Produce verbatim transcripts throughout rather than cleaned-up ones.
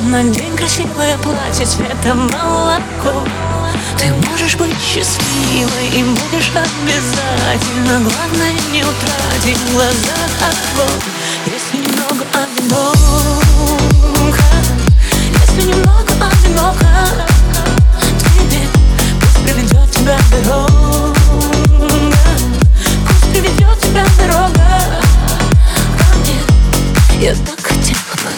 Надень красивое платье цвета молоко. Ты можешь быть счастливой и будешь обязательно. Главное не утратить в глазах огонь. Если немного одиноко, если немного одиноко, тебе пусть приведет тебя дорога, пусть приведет тебя дорога ко мне. Я так хотела бы.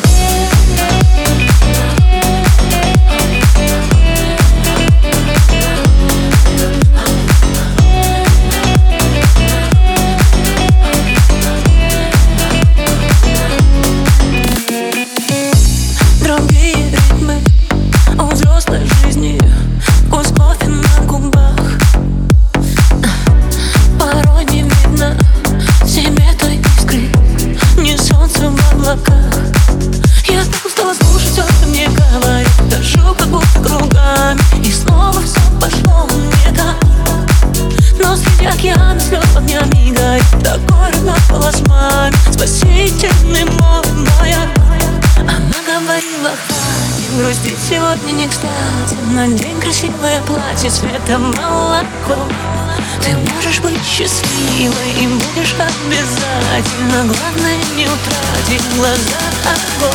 Я так устала слушать все, что мне говорят. Хожу как будто кругами, и снова все пошло не так. Но среди океана слез под днями горит такой родной голос маме, спасительный мой маяк. Она говорила, хватит грустить, сегодня не кстати. Надень красивое платье цвета молоко. Ты можешь быть счастливой и будешь обязательно. Главное не утратить в глазах огонь.